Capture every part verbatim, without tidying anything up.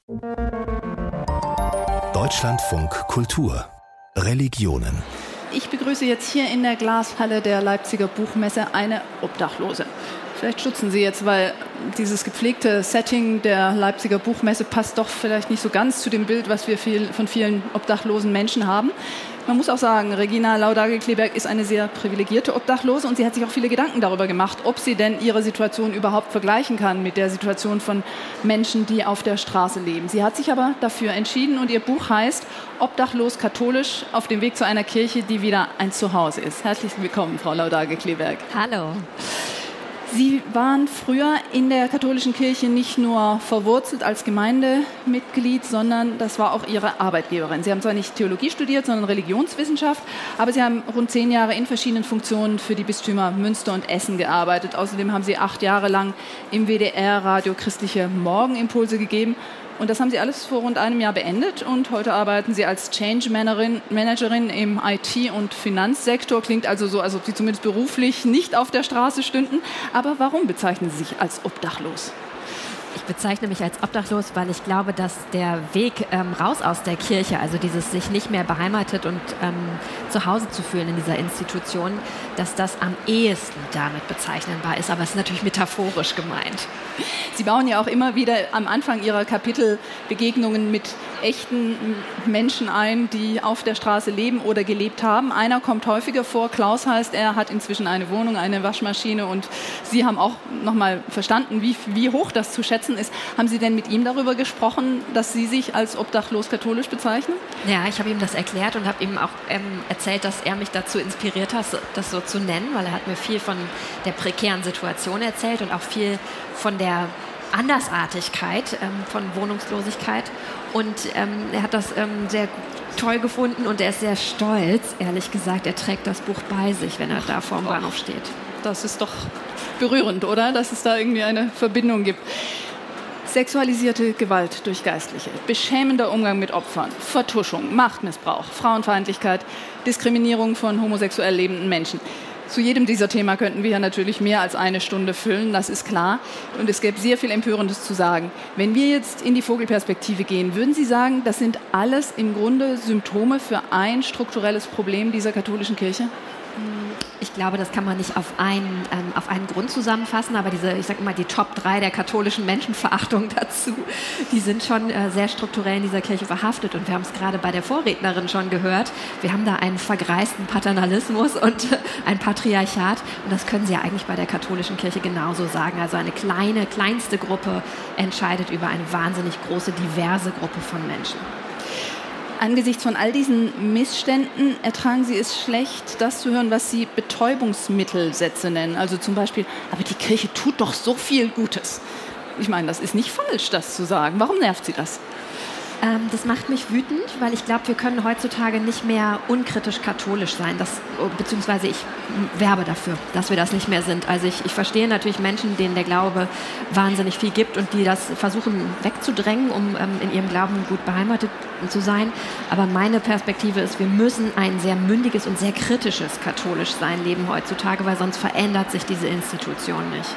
Deutschlandfunk Kultur. Religionen. Ich begrüße jetzt hier in der Glashalle der Leipziger Buchmesse eine Obdachlose. Vielleicht stutzen Sie jetzt, weil dieses gepflegte Setting der Leipziger Buchmesse passt doch vielleicht nicht so ganz zu dem Bild, was wir viel, von vielen obdachlosen Menschen haben. Man muss auch sagen, Regina Laudage-Kleberg ist eine sehr privilegierte Obdachlose und sie hat sich auch viele Gedanken darüber gemacht, ob sie denn ihre Situation überhaupt vergleichen kann mit der Situation von Menschen, die auf der Straße leben. Sie hat sich aber dafür entschieden und ihr Buch heißt Obdachlos katholisch auf dem Weg zu einer Kirche, die wieder ein Zuhause ist. Herzlich willkommen, Frau Laudage-Kleberg. Hallo. Sie waren früher in der katholischen Kirche nicht nur verwurzelt als Gemeindemitglied, sondern das war auch Ihre Arbeitgeberin. Sie haben zwar nicht Theologie studiert, sondern Religionswissenschaft, aber Sie haben rund zehn Jahre in verschiedenen Funktionen für die Bistümer Münster und Essen gearbeitet. Außerdem haben Sie acht Jahre lang im W D R-Radio christliche Morgenimpulse gegeben. Und das haben Sie alles vor rund einem Jahr beendet und heute arbeiten Sie als Change Managerin im I T- und Finanzsektor. Klingt also so, als ob Sie zumindest beruflich nicht auf der Straße stünden. Aber warum bezeichnen Sie sich als obdachlos? Ich bezeichne mich als obdachlos, weil ich glaube, dass der Weg ähm, raus aus der Kirche, also dieses sich nicht mehr beheimatet und ähm, zu Hause zu fühlen in dieser Institution, dass das am ehesten damit bezeichnbar ist. Aber es ist natürlich metaphorisch gemeint. Sie bauen ja auch immer wieder am Anfang Ihrer Kapitel Begegnungen mit echten Menschen ein, die auf der Straße leben oder gelebt haben. Einer kommt häufiger vor, Klaus heißt er, hat inzwischen eine Wohnung, eine Waschmaschine und Sie haben auch nochmal verstanden, wie, wie hoch das zu schätzen ist. Haben Sie denn mit ihm darüber gesprochen, dass Sie sich als obdachlos katholisch bezeichnen? Ja, ich habe ihm das erklärt und habe ihm auch ähm, erzählt, dass er mich dazu inspiriert hat, das so zu nennen, weil er hat mir viel von der prekären Situation erzählt und auch viel von der Andersartigkeit ähm, von Wohnungslosigkeit. Und ähm, er hat das ähm, sehr toll gefunden und er ist sehr stolz, ehrlich gesagt. Er trägt das Buch bei sich, wenn er da vor dem Bahnhof steht. Das ist doch berührend, oder? Dass es da irgendwie eine Verbindung gibt. Sexualisierte Gewalt durch Geistliche, beschämender Umgang mit Opfern, Vertuschung, Machtmissbrauch, Frauenfeindlichkeit, Diskriminierung von homosexuell lebenden Menschen. Zu jedem dieser Themen könnten wir ja natürlich mehr als eine Stunde füllen, das ist klar. Und es gäbe sehr viel Empörendes zu sagen. Wenn wir jetzt in die Vogelperspektive gehen, würden Sie sagen, das sind alles im Grunde Symptome für ein strukturelles Problem dieser katholischen Kirche? Ich glaube, das kann man nicht auf einen, ähm, auf einen Grund zusammenfassen, aber diese, ich sage immer, die Top drei der katholischen Menschenverachtung dazu, die sind schon äh, sehr strukturell in dieser Kirche verhaftet. Und wir haben es gerade bei der Vorrednerin schon gehört. Wir haben da einen vergreisten Paternalismus und äh, ein Patriarchat. Und das können Sie ja eigentlich bei der katholischen Kirche genauso sagen. Also eine kleine, kleinste Gruppe entscheidet über eine wahnsinnig große, diverse Gruppe von Menschen. Angesichts von all diesen Missständen ertragen Sie es schlecht, das zu hören, was Sie Betäubungsmittelsätze nennen. Also zum Beispiel, aber die Kirche tut doch so viel Gutes. Ich meine, das ist nicht falsch, das zu sagen. Warum nervt Sie das? Ähm, das macht mich wütend, weil ich glaube, wir können heutzutage nicht mehr unkritisch katholisch sein. Das, beziehungsweise ich werbe dafür, dass wir das nicht mehr sind. Also ich, ich verstehe natürlich Menschen, denen der Glaube wahnsinnig viel gibt und die das versuchen wegzudrängen, um ähm, in ihrem Glauben gut beheimatet zu sein. Aber meine Perspektive ist, wir müssen ein sehr mündiges und sehr kritisches katholisch sein leben heutzutage, weil sonst verändert sich diese Institution nicht.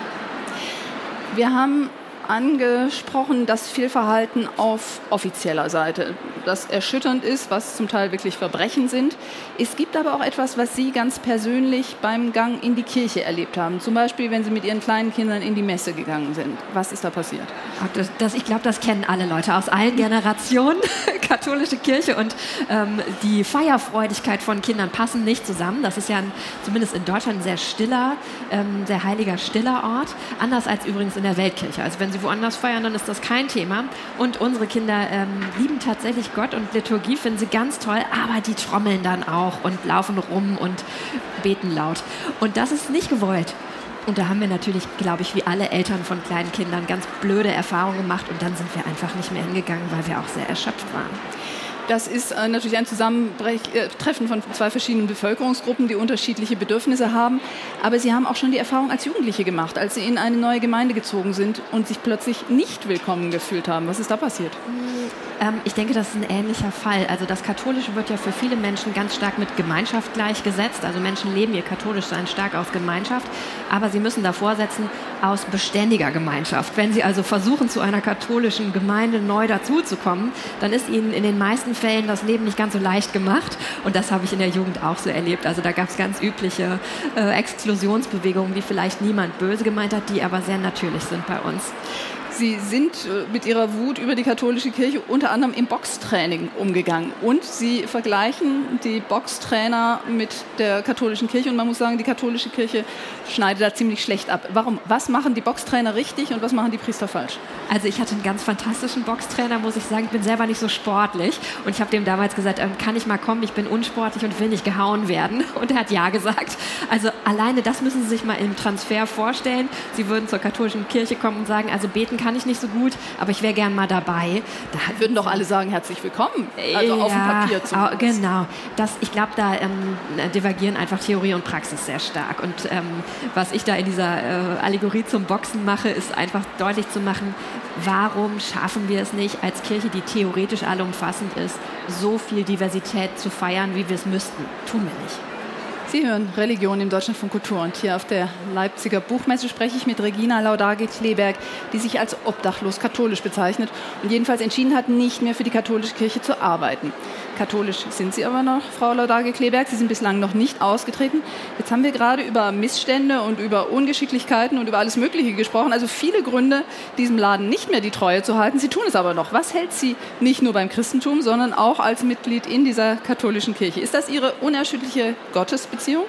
Wir haben angesprochen, das Fehlverhalten auf offizieller Seite, das erschütternd ist, was zum Teil wirklich Verbrechen sind. Es gibt aber auch etwas, was Sie ganz persönlich beim Gang in die Kirche erlebt haben. Zum Beispiel, wenn Sie mit Ihren kleinen Kindern in die Messe gegangen sind. Was ist da passiert? Das, das, ich glaube, das kennen alle Leute aus allen Generationen. Katholische Kirche und ähm, die Feierfreudigkeit von Kindern passen nicht zusammen. Das ist ja ein, zumindest in Deutschland ein sehr stiller, ähm, sehr heiliger, stiller Ort. Anders als übrigens in der Weltkirche. Also wenn sie woanders feiern, dann ist das kein Thema. Und unsere Kinder ähm, lieben tatsächlich Gott und Liturgie, finden sie ganz toll, aber die trommeln dann auch und laufen rum und beten laut. Und das ist nicht gewollt. Und da haben wir natürlich, glaube ich, wie alle Eltern von kleinen Kindern ganz blöde Erfahrungen gemacht und dann sind wir einfach nicht mehr hingegangen, weil wir auch sehr erschöpft waren. Das ist äh, natürlich ein Zusammentreffen von zwei verschiedenen Bevölkerungsgruppen, die unterschiedliche Bedürfnisse haben. Aber Sie haben auch schon die Erfahrung als Jugendliche gemacht, als Sie in eine neue Gemeinde gezogen sind und sich plötzlich nicht willkommen gefühlt haben. Was ist da passiert? Ähm, ich denke, das ist ein ähnlicher Fall. Also das Katholische wird ja für viele Menschen ganz stark mit Gemeinschaft gleichgesetzt. Also Menschen leben ihr Katholischsein stark aus Gemeinschaft. Aber sie müssen davor setzen, aus beständiger Gemeinschaft. Wenn sie also versuchen, zu einer katholischen Gemeinde neu dazuzukommen, dann ist ihnen in den meisten Fällen das Leben nicht ganz so leicht gemacht. Und das habe ich in der Jugend auch so erlebt. Also da gab es ganz übliche äh, Exklusionsbewegungen, die vielleicht niemand böse gemeint hat, die aber sehr natürlich sind bei uns. Sie sind mit Ihrer Wut über die katholische Kirche unter anderem im Boxtraining umgegangen. Und Sie vergleichen die Boxtrainer mit der katholischen Kirche. Und man muss sagen, die katholische Kirche schneidet da ziemlich schlecht ab. Warum? Was machen die Boxtrainer richtig und was machen die Priester falsch? Also ich hatte einen ganz fantastischen Boxtrainer, muss ich sagen. Ich bin selber nicht so sportlich. Und ich habe dem damals gesagt, ähm, kann ich mal kommen? Ich bin unsportlich und will nicht gehauen werden. Und er hat ja gesagt. Also alleine das müssen Sie sich mal im Transfer vorstellen. Sie würden zur katholischen Kirche kommen und sagen, also beten kann ich nicht so gut, aber ich wäre gern mal dabei. Da würden doch alle sagen, herzlich willkommen. Also ja, auf dem Papier zumindest. Genau. Das, ich glaube, da ähm, divergieren einfach Theorie und Praxis sehr stark. Und ähm, was ich da in dieser äh, Allegorie zum Boxen mache, ist einfach deutlich zu machen, warum schaffen wir es nicht, als Kirche, die theoretisch allumfassend ist, so viel Diversität zu feiern, wie wir es müssten. Tun wir nicht. Sie hören Religion im Deutschlandfunk Kultur und hier auf der Leipziger Buchmesse spreche ich mit Regina Laudage-Kleberg, die sich als obdachlos katholisch bezeichnet und jedenfalls entschieden hat, nicht mehr für die katholische Kirche zu arbeiten. Katholisch sind Sie aber noch, Frau Laudage-Kleberg. Sie sind bislang noch nicht ausgetreten. Jetzt haben wir gerade über Missstände und über Ungeschicklichkeiten und über alles Mögliche gesprochen. Also viele Gründe, diesem Laden nicht mehr die Treue zu halten. Sie tun es aber noch. Was hält Sie nicht nur beim Christentum, sondern auch als Mitglied in dieser katholischen Kirche? Ist das Ihre unerschütterliche Gottesbeziehung?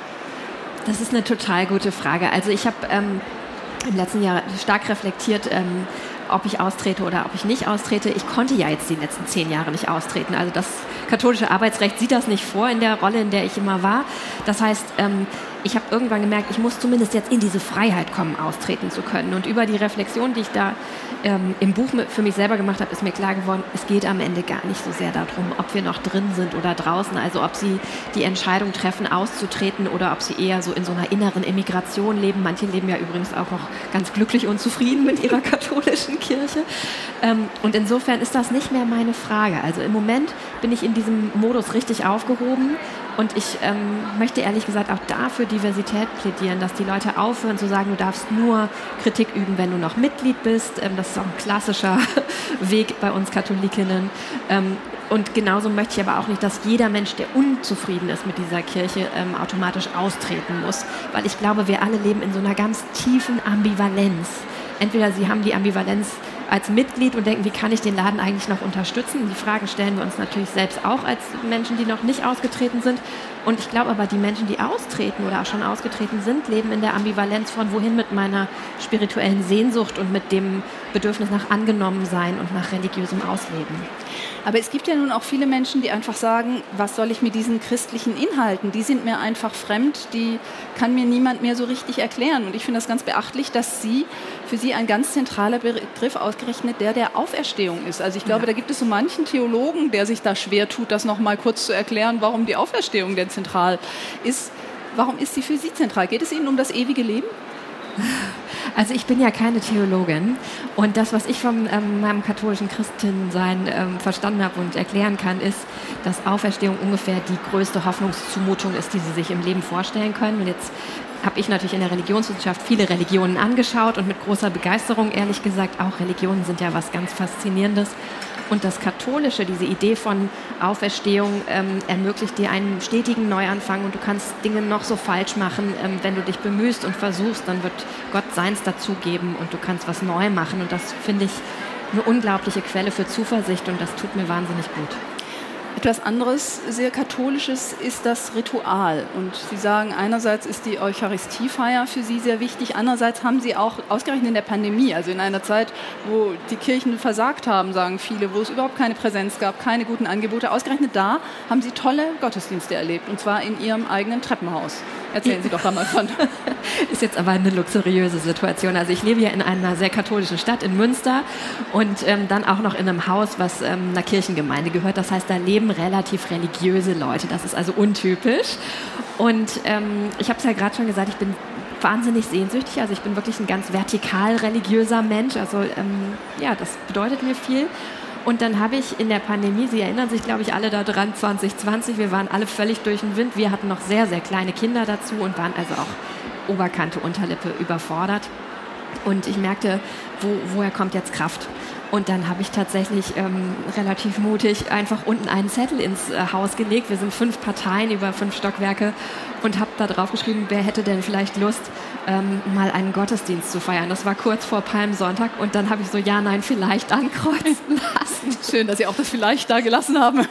Das ist eine total gute Frage. Also ich habe ähm, im letzten Jahr stark reflektiert, ähm, ob ich austrete oder ob ich nicht austrete. Ich konnte ja jetzt die letzten zehn Jahre nicht austreten. Also das katholische Arbeitsrecht sieht das nicht vor in der Rolle, in der ich immer war. Das heißt, ähm, ich habe irgendwann gemerkt, ich muss zumindest jetzt in diese Freiheit kommen, austreten zu können. Und über die Reflexion, die ich da ähm, im Buch für mich selber gemacht habe, ist mir klar geworden, es geht am Ende gar nicht so sehr darum, ob wir noch drin sind oder draußen. Also ob sie die Entscheidung treffen, auszutreten oder ob sie eher so in so einer inneren Emigration leben. Manche leben ja übrigens auch noch ganz glücklich und zufrieden mit ihrer katholischen Kirche. Ähm, und insofern ist das nicht mehr meine Frage. Also im Moment bin ich in diesem Modus richtig aufgehoben. Und ich ähm, möchte ehrlich gesagt auch dafür Diversität plädieren, dass die Leute aufhören zu sagen, du darfst nur Kritik üben, wenn du noch Mitglied bist. Ähm, das ist auch ein klassischer Weg bei uns Katholikinnen. Ähm, und genauso möchte ich aber auch nicht, dass jeder Mensch, der unzufrieden ist mit dieser Kirche, ähm, automatisch austreten muss. Weil ich glaube, wir alle leben in so einer ganz tiefen Ambivalenz. Entweder sie haben die Ambivalenz als Mitglied und denken, wie kann ich den Laden eigentlich noch unterstützen? Die Fragen stellen wir uns natürlich selbst auch als Menschen, die noch nicht ausgetreten sind. Und ich glaube aber, die Menschen, die austreten oder auch schon ausgetreten sind, leben in der Ambivalenz von wohin mit meiner spirituellen Sehnsucht und mit dem Bedürfnis nach Angenommensein und nach religiösem Ausleben. Aber es gibt ja nun auch viele Menschen, die einfach sagen, was soll ich mit diesen christlichen Inhalten? Die sind mir einfach fremd, die kann mir niemand mehr so richtig erklären. Und ich finde das ganz beachtlich, dass Sie, für Sie ein ganz zentraler Begriff ausgerechnet der der Auferstehung ist. Also ich glaube, ja. Da gibt es so manchen Theologen, der sich da schwer tut, das noch mal kurz zu erklären, warum die Auferstehung denn zentral ist. Warum ist sie für Sie zentral? Geht es Ihnen um das ewige Leben? Also ich bin ja keine Theologin und das, was ich von ähm, meinem katholischen Christinsein ähm, verstanden habe und erklären kann, ist, dass Auferstehung ungefähr die größte Hoffnungszumutung ist, die Sie sich im Leben vorstellen können. Und jetzt habe ich natürlich in der Religionswissenschaft viele Religionen angeschaut und mit großer Begeisterung, ehrlich gesagt, auch Religionen sind ja was ganz Faszinierendes. Und das Katholische, diese Idee von Auferstehung, ähm, ermöglicht dir einen stetigen Neuanfang und du kannst Dinge noch so falsch machen. Ähm, wenn du dich bemühst und versuchst, dann wird Gott seins dazugeben und du kannst was neu machen. Und das finde ich eine unglaubliche Quelle für Zuversicht und das tut mir wahnsinnig gut. Etwas anderes, sehr Katholisches, ist das Ritual. Und Sie sagen, einerseits ist die Eucharistiefeier für Sie sehr wichtig, andererseits haben Sie auch, ausgerechnet in der Pandemie, also in einer Zeit, wo die Kirchen versagt haben, sagen viele, wo es überhaupt keine Präsenz gab, keine guten Angebote, ausgerechnet da haben Sie tolle Gottesdienste erlebt, und zwar in Ihrem eigenen Treppenhaus. Erzählen Sie doch da mal von. Ist jetzt aber eine luxuriöse Situation. Also ich lebe ja in einer sehr katholischen Stadt in Münster und ähm, dann auch noch in einem Haus, was ähm, einer Kirchengemeinde gehört. Das heißt, da leben relativ religiöse Leute. Das ist also untypisch. Und ähm, ich habe es ja gerade schon gesagt, ich bin wahnsinnig sehnsüchtig. Also ich bin wirklich ein ganz vertikal religiöser Mensch. Also ähm, ja, das bedeutet mir viel. Und dann habe ich in der Pandemie, Sie erinnern sich, glaube ich, alle daran, zwanzig zwanzig, wir waren alle völlig durch den Wind. Wir hatten noch sehr, sehr kleine Kinder dazu und waren also auch Oberkante, Unterlippe überfordert. Und ich merkte, wo, woher kommt jetzt Kraft? Und dann habe ich tatsächlich ähm, relativ mutig einfach unten einen Zettel ins äh, Haus gelegt. Wir sind fünf Parteien über fünf Stockwerke und habe da drauf geschrieben, wer hätte denn vielleicht Lust, ähm, mal einen Gottesdienst zu feiern. Das war kurz vor Palmsonntag und dann habe ich so ja, nein, vielleicht ankreuzen lassen. Schön, dass Sie auch das vielleicht da gelassen haben.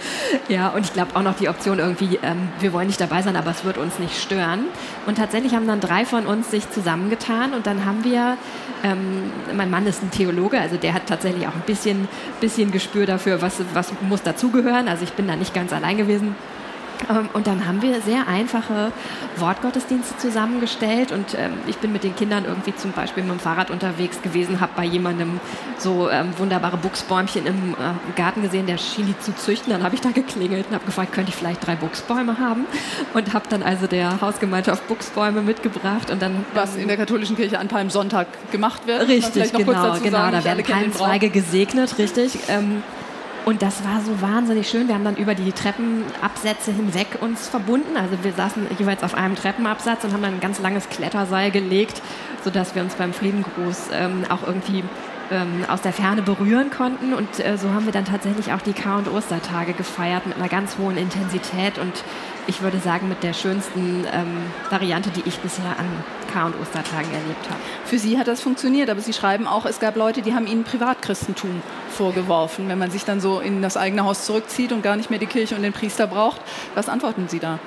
Ja, und ich glaube auch noch die Option irgendwie, ähm, wir wollen nicht dabei sein, aber es wird uns nicht stören. Und tatsächlich haben dann drei von uns sich zusammengetan und dann haben wir, ähm, mein Mann ist ein Theologe, also der hat tatsächlich auch ein bisschen, bisschen Gespür dafür, was, was muss dazugehören. Also ich bin da nicht ganz allein gewesen. Und dann haben wir sehr einfache Wortgottesdienste zusammengestellt und ähm, ich bin mit den Kindern irgendwie zum Beispiel mit dem Fahrrad unterwegs gewesen, habe bei jemandem so ähm, wunderbare Buchsbäumchen im äh, Garten gesehen, der schien die zu züchten. Dann habe ich da geklingelt und habe gefragt, könnte ich vielleicht drei Buchsbäume haben? Und habe dann also der Hausgemeinschaft Buchsbäume mitgebracht. Und dann, was in der katholischen Kirche an Palmsonntag gemacht wird. Richtig, genau, genau. Da werden Palmzweige gesegnet, richtig. Ähm, Und das war so wahnsinnig schön. Wir haben dann über die Treppenabsätze hinweg uns verbunden. Also wir saßen jeweils auf einem Treppenabsatz und haben dann ein ganz langes Kletterseil gelegt, sodass wir uns beim Friedengruß ähm, auch irgendwie ähm, aus der Ferne berühren konnten. Und äh, so haben wir dann tatsächlich auch die Kar- und Ostertage gefeiert mit einer ganz hohen Intensität und ich würde sagen mit der schönsten ähm, Variante, die ich bisher an Kar- und Ostertagen erlebt habe. Für Sie hat das funktioniert, aber Sie schreiben auch, es gab Leute, die haben Ihnen Privatchristentum vorgeworfen, wenn man sich dann so in das eigene Haus zurückzieht und gar nicht mehr die Kirche und den Priester braucht. Was antworten Sie da?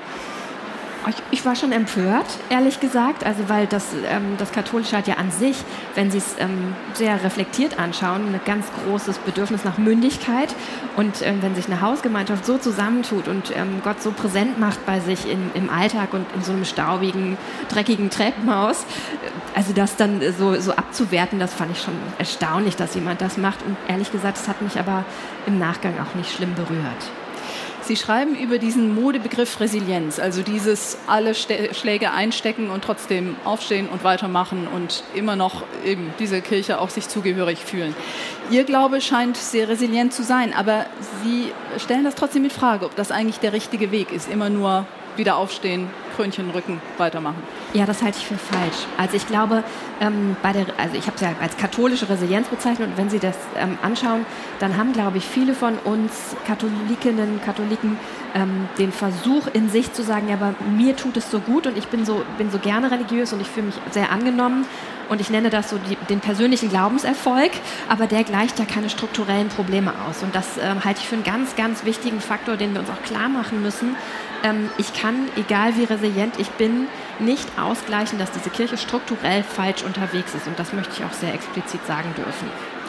Ich, ich war schon empört, ehrlich gesagt, also weil das, ähm, das Katholische hat ja an sich, wenn Sie es ähm, sehr reflektiert anschauen, ein ganz großes Bedürfnis nach Mündigkeit und ähm, wenn sich eine Hausgemeinschaft so zusammentut und ähm, Gott so präsent macht bei sich in, im Alltag und in so einem staubigen, dreckigen Treppenhaus, also das dann so, so abzuwerten, das fand ich schon erstaunlich, dass jemand das macht und ehrlich gesagt, das hat mich aber im Nachgang auch nicht schlimm berührt. Sie schreiben über diesen Modebegriff Resilienz, also dieses alle Schläge einstecken und trotzdem aufstehen und weitermachen und immer noch eben diese Kirche auch sich zugehörig fühlen. Ihr Glaube scheint sehr resilient zu sein, aber Sie stellen das trotzdem in Frage, ob das eigentlich der richtige Weg ist, immer nur wieder aufstehen, Krönchen rücken, weitermachen. Ja, das halte ich für falsch. Also ich glaube, ähm, bei der, also ich habe es ja als katholische Resilienz bezeichnet und wenn Sie das ähm, anschauen, dann haben, glaube ich, viele von uns Katholikinnen, Katholiken ähm, den Versuch in sich zu sagen, ja, aber mir tut es so gut und ich bin so, bin so gerne religiös und ich fühle mich sehr angenommen und ich nenne das so die, den persönlichen Glaubenserfolg, aber der gleicht ja keine strukturellen Probleme aus und das ähm, halte ich für einen ganz, ganz wichtigen Faktor, den wir uns auch klar machen müssen. Ähm, ich kann, egal wie resilient ich bin, nicht ausgleichen, dass diese Kirche strukturell falsch unterwegs ist. Und das möchte ich auch sehr explizit sagen dürfen.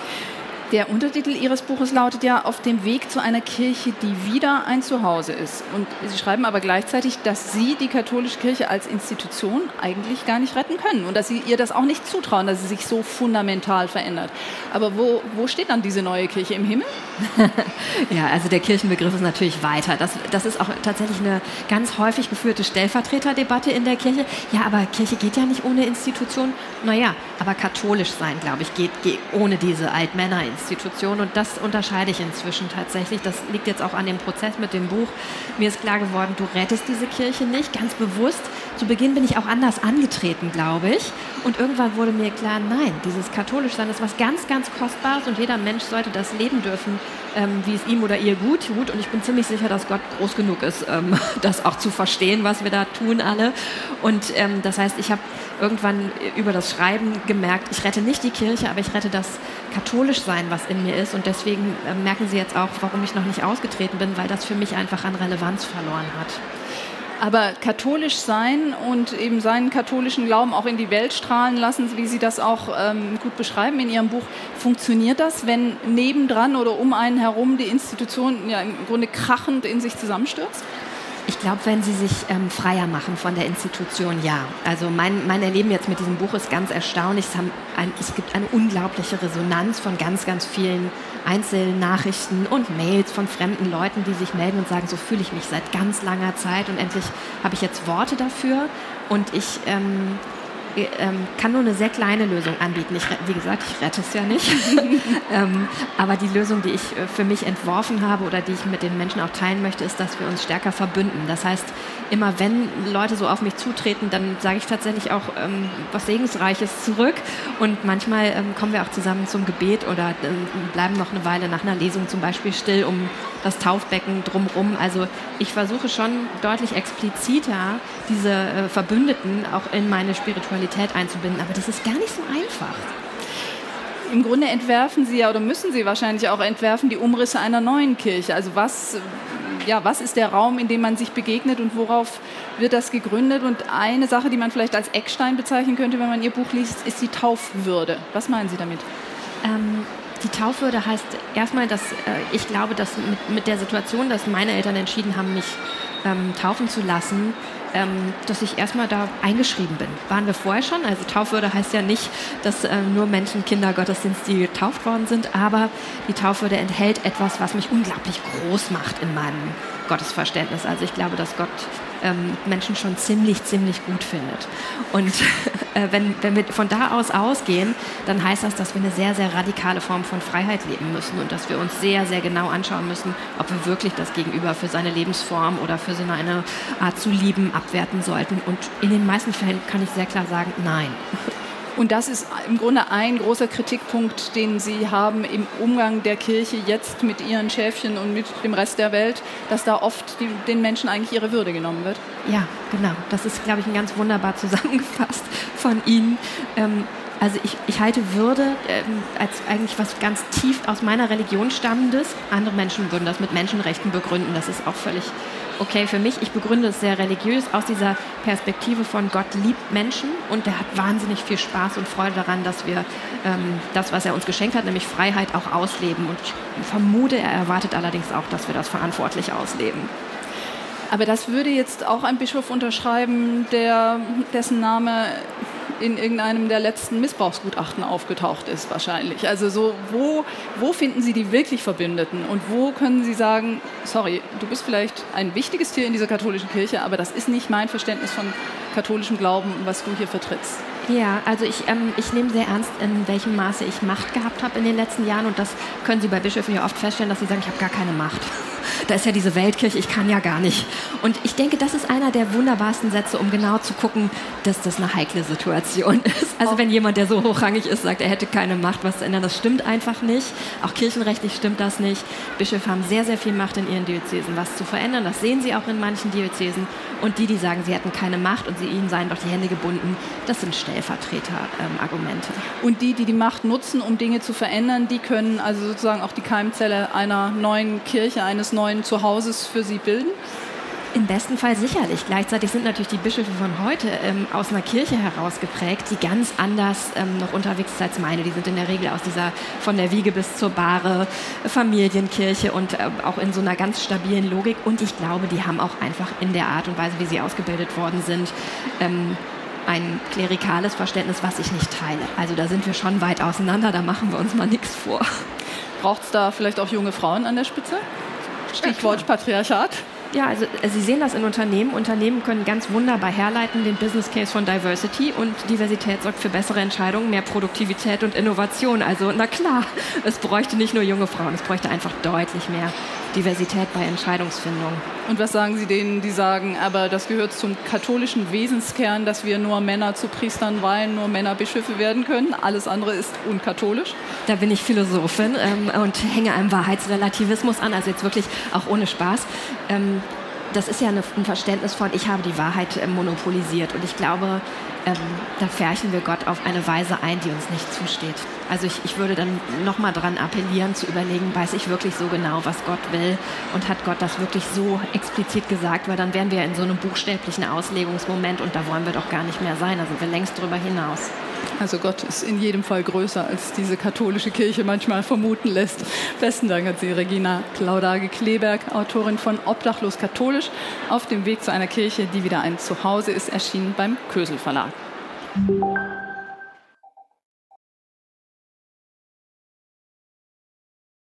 Der Untertitel Ihres Buches lautet ja auf dem Weg zu einer Kirche, die wieder ein Zuhause ist. Und Sie schreiben aber gleichzeitig, dass Sie die katholische Kirche als Institution eigentlich gar nicht retten können und dass Sie ihr das auch nicht zutrauen, dass sie sich so fundamental verändert. Aber wo, wo steht dann diese neue Kirche? Im Himmel? Ja, also der Kirchenbegriff ist natürlich weiter. Das, das ist auch tatsächlich eine ganz häufig geführte Stellvertreterdebatte in der Kirche. Ja, aber Kirche geht ja nicht ohne Institution. Naja, aber katholisch sein, glaube ich, geht, geht ohne diese Altmänner Institution und das unterscheide ich inzwischen tatsächlich. Das liegt jetzt auch an dem Prozess mit dem Buch. Mir ist klar geworden, du rettest diese Kirche nicht, ganz bewusst. Zu Beginn bin ich auch anders angetreten, glaube ich. Und irgendwann wurde mir klar, nein, dieses Katholischsein ist was ganz, ganz Kostbares und jeder Mensch sollte das leben dürfen, ähm, wie es ihm oder ihr gut tut. Und ich bin ziemlich sicher, dass Gott groß genug ist, ähm, das auch zu verstehen, was wir da tun alle. Und ähm, das heißt, ich habe irgendwann über das Schreiben gemerkt, ich rette nicht die Kirche, aber ich rette das Katholischsein, was in mir ist. Und deswegen äh, merken Sie jetzt auch, warum ich noch nicht ausgetreten bin, weil das für mich einfach an Relevanz verloren hat. Aber katholisch sein und eben seinen katholischen Glauben auch in die Welt strahlen lassen, wie Sie das auch ähm, gut beschreiben in Ihrem Buch, funktioniert das, wenn nebendran oder um einen herum die Institution ja im Grunde krachend in sich zusammenstürzt? Ich, Ich glaube, wenn sie sich ähm, freier machen von der Institution, ja. Also mein, mein Erleben jetzt mit diesem Buch ist ganz erstaunlich. Es, haben ein, es gibt eine unglaubliche Resonanz von ganz, ganz vielen Einzelnachrichten und Mails von fremden Leuten, die sich melden und sagen, so fühle ich mich seit ganz langer Zeit und endlich habe ich jetzt Worte dafür. Und ich ähm, ähm, kann nur eine sehr kleine Lösung anbieten. Ich, wie gesagt, ich rette es ja nicht. ähm, aber die Lösung, die ich für mich entworfen habe oder die ich mit den Menschen auch teilen möchte, ist, dass wir uns stärker verbünden. Das heißt, immer wenn Leute so auf mich zutreten, dann sage ich tatsächlich auch ähm, was Segensreiches zurück. Und manchmal ähm, kommen wir auch zusammen zum Gebet oder ähm, bleiben noch eine Weile nach einer Lesung zum Beispiel still um das Taufbecken drumherum. Also ich versuche schon deutlich expliziter diese äh, Verbündeten auch in meine Spiritualität einzubinden. Aber das ist gar nicht so einfach. Im Grunde entwerfen Sie ja oder müssen Sie wahrscheinlich auch entwerfen die Umrisse einer neuen Kirche. Also was, ja, was ist der Raum, in dem man sich begegnet und worauf wird das gegründet? Und eine Sache, die man vielleicht als Eckstein bezeichnen könnte, wenn man Ihr Buch liest, ist die Taufwürde. Was meinen Sie damit? Ähm, die Taufwürde heißt erstmal, dass äh, ich glaube, dass mit, mit der Situation, dass meine Eltern entschieden haben, mich ähm, taufen zu lassen, ähm, dass ich erstmal da eingeschrieben bin. Waren wir vorher schon? Also Taufwürde heißt ja nicht, dass äh, nur Menschen, Kinder Gottesdienst, die getauft worden sind, aber die Taufwürde enthält etwas, was mich unglaublich groß macht in meinem Gottesverständnis. Also ich glaube, dass Gott ähm, Menschen schon ziemlich, ziemlich gut findet. Und äh, wenn, wenn wir von da aus ausgehen, dann heißt das, dass wir eine sehr, sehr radikale Form von Freiheit leben müssen und dass wir uns sehr, sehr genau anschauen müssen, ob wir wirklich das Gegenüber für seine Lebensform oder für seine Art zu lieben abwerten sollten. Und in den meisten Fällen kann ich sehr klar sagen, nein. Und das ist im Grunde ein großer Kritikpunkt, den Sie haben im Umgang der Kirche jetzt mit ihren Schäfchen und mit dem Rest der Welt, dass da oft die, den Menschen eigentlich ihre Würde genommen wird. Ja, genau. Das ist, glaube ich, ein ganz wunderbar zusammengefasst von Ihnen. Ähm, also ich, ich halte Würde ähm, als eigentlich was ganz tief aus meiner Religion stammendes. Andere Menschen würden das mit Menschenrechten begründen. Das ist auch völlig okay für mich. Ich begründe es sehr religiös aus dieser Perspektive von Gott liebt Menschen und er hat wahnsinnig viel Spaß und Freude daran, dass wir ähm, das, was er uns geschenkt hat, nämlich Freiheit, auch ausleben. Und ich vermute, er erwartet allerdings auch, dass wir das verantwortlich ausleben. Aber das würde jetzt auch ein Bischof unterschreiben, der, dessen Name in irgendeinem der letzten Missbrauchsgutachten aufgetaucht ist wahrscheinlich. Also so, wo, wo finden Sie die wirklich Verbündeten und wo können Sie sagen, sorry, du bist vielleicht ein wichtiges Tier in dieser katholischen Kirche, aber das ist nicht mein Verständnis von katholischem Glauben, was du hier vertrittst. Ja, also ich, ähm, ich nehme sehr ernst, in welchem Maße ich Macht gehabt habe in den letzten Jahren und das können Sie bei Bischöfen ja oft feststellen, dass sie sagen, ich habe gar keine Macht. Da ist ja diese Weltkirche, ich kann ja gar nicht. Und ich denke, das ist einer der wunderbarsten Sätze, um genau zu gucken, dass das eine heikle Situation ist. Also oh. Wenn jemand, der so hochrangig ist, sagt, er hätte keine Macht, was zu ändern, das stimmt einfach nicht. Auch kirchenrechtlich stimmt das nicht. Bischöfe haben sehr, sehr viel Macht in ihren Diözesen, was zu verändern. Das sehen Sie auch in manchen Diözesen. Und die, die sagen, sie hätten keine Macht und sie ihnen seien doch die Hände gebunden, das sind Stellvertreter-Argumente. Ähm, und die, die die Macht nutzen, um Dinge zu verändern, die können also sozusagen auch die Keimzelle einer neuen Kirche, eines neuen Zuhauses für sie bilden? Im besten Fall sicherlich. Gleichzeitig sind natürlich die Bischöfe von heute ähm, aus einer Kirche heraus geprägt, die ganz anders ähm, noch unterwegs ist als meine. Die sind in der Regel aus dieser von der Wiege bis zur Bahre äh, Familienkirche und äh, auch in so einer ganz stabilen Logik. Und ich glaube, die haben auch einfach in der Art und Weise, wie sie ausgebildet worden sind, ähm, ein klerikales Verständnis, was ich nicht teile. Also da sind wir schon weit auseinander, da machen wir uns mal nichts vor. Braucht es da vielleicht auch junge Frauen an der Spitze? Stichwort ja, Patriarchat. Ja, also Sie sehen das in Unternehmen. Unternehmen können ganz wunderbar herleiten den Business Case von Diversity und Diversität sorgt für bessere Entscheidungen, mehr Produktivität und Innovation. Also na klar, es bräuchte nicht nur junge Frauen, es bräuchte einfach deutlich mehr Diversität bei Entscheidungsfindung. Und was sagen Sie denen, die sagen, aber das gehört zum katholischen Wesenskern, dass wir nur Männer zu Priestern weihen, nur Männer Bischöfe werden können, alles andere ist unkatholisch? Da bin ich Philosophin ähm, und hänge einem Wahrheitsrelativismus an, also jetzt wirklich auch ohne Spaß. Ähm, das ist ja eine, ein Verständnis von, ich habe die Wahrheit äh, monopolisiert und ich glaube, ähm, da färchen wir Gott auf eine Weise ein, die uns nicht zusteht. Also ich, ich würde dann nochmal dran appellieren, zu überlegen, weiß ich wirklich so genau, was Gott will und hat Gott das wirklich so explizit gesagt, weil dann wären wir in so einem buchstäblichen Auslegungsmoment und da wollen wir doch gar nicht mehr sein, da sind wir längst drüber hinaus. Also Gott ist in jedem Fall größer, als diese katholische Kirche manchmal vermuten lässt. Besten Dank an Sie, Regina Klaudage-Kleberg, Autorin von Obdachlos katholisch, auf dem Weg zu einer Kirche, die wieder ein Zuhause ist, erschienen beim Kösel Verlag.